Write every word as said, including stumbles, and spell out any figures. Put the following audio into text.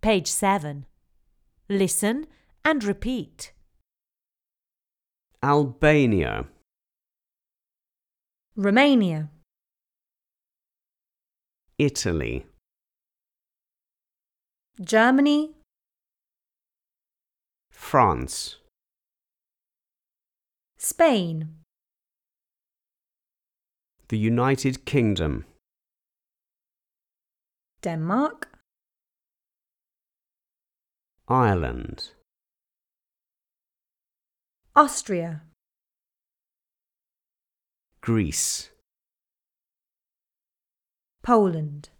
Page seven. Listen and repeat. Albania, Romania, Italy, Germany, France, Spain, the United Kingdom, Denmark, Ireland, Austria, Greece, Poland.